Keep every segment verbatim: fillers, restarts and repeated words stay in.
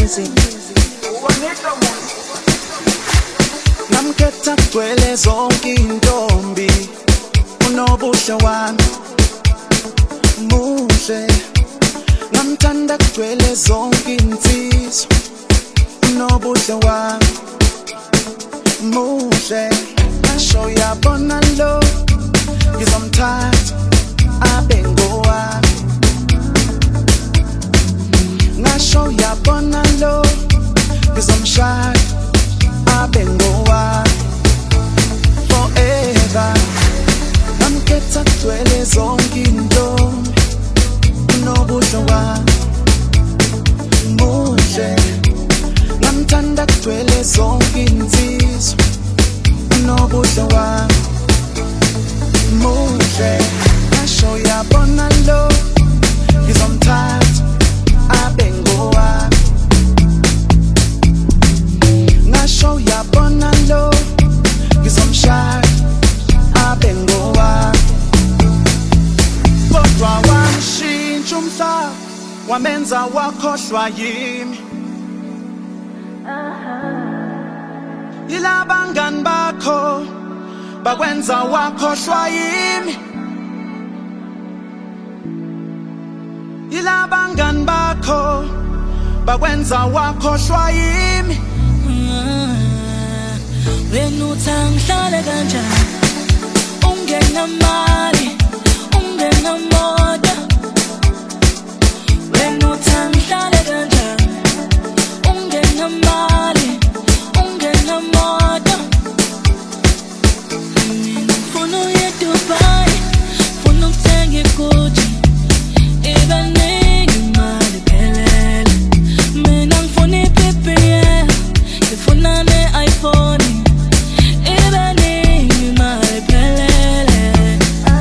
music. Namkhetha kugcwele zonke intombi, unobuhle wami muhle. Namthanda kugcwele zonke insizwa, unobuhle wami muhle. Ngasho yabona lo, ngizomthatha abe ngowami. Ngasho yabona lo, ngizomshaya abe ngowami forever. Namkhetha kugcwele zonke intombi, unobuhle wami muhle. Namthanda kugcwele zonke insizwa, unobuhle wami muhle. Ngasho yabona lo, ngizomthatha abe ngowami. Ngasho yabona lo, ngizomshaya abe ngowami. Kodwa wamshintsha umhlaba, wamenza wakhohlwa yimi. Yilaba ngani bakho bakwenza wakhohlwa yimi. Yilaba ngani bakho bakwenza wakhohlwa yimi. Wena uthanda ngihlale kanjani, ungenamali, ungenamoto. Wena uthanda ngihlale kanjani, ungenamali, ungenamoto. Mina ngifuna uye Dubai, ngifuna ukuthenga iGucci, ibe ningi imali iphelele. Mina ngifuna iBB L, ngifuna ne-iPhone, ibe ningi imali iphelele.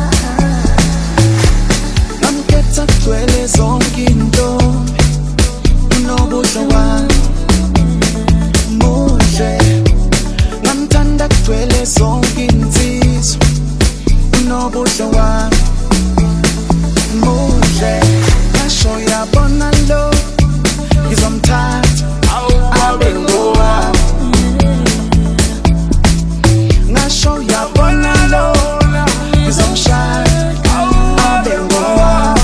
Namkhetha kugcwele zonke intombi, unobuhle wami muhle. Namthanda kugcwele zonke insizwa, unobuhle wami muhle. Ngasho yabona lo, ngizomthatha abe ngowami. Ngasho yabona lo, ngizomshaya abe ngowami.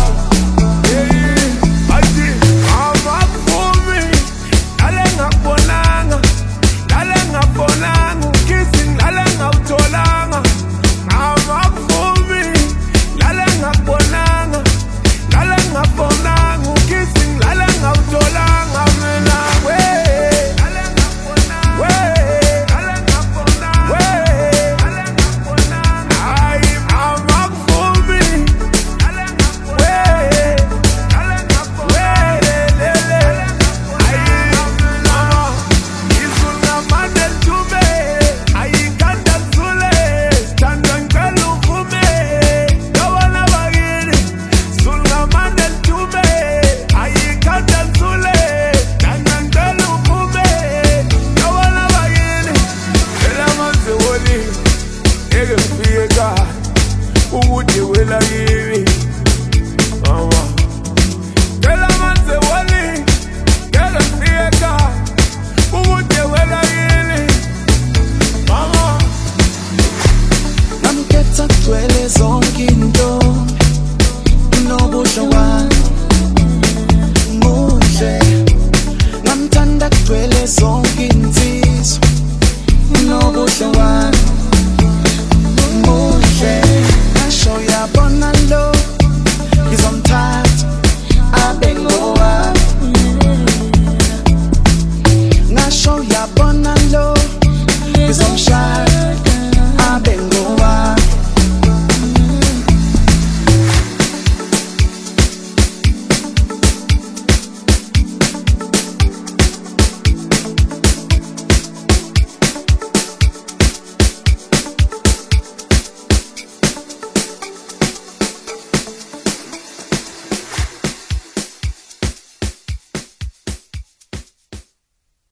Namkhetha kugcwele zonke intombi, unobuhle wami muhle. Namthanda kugcwele zonke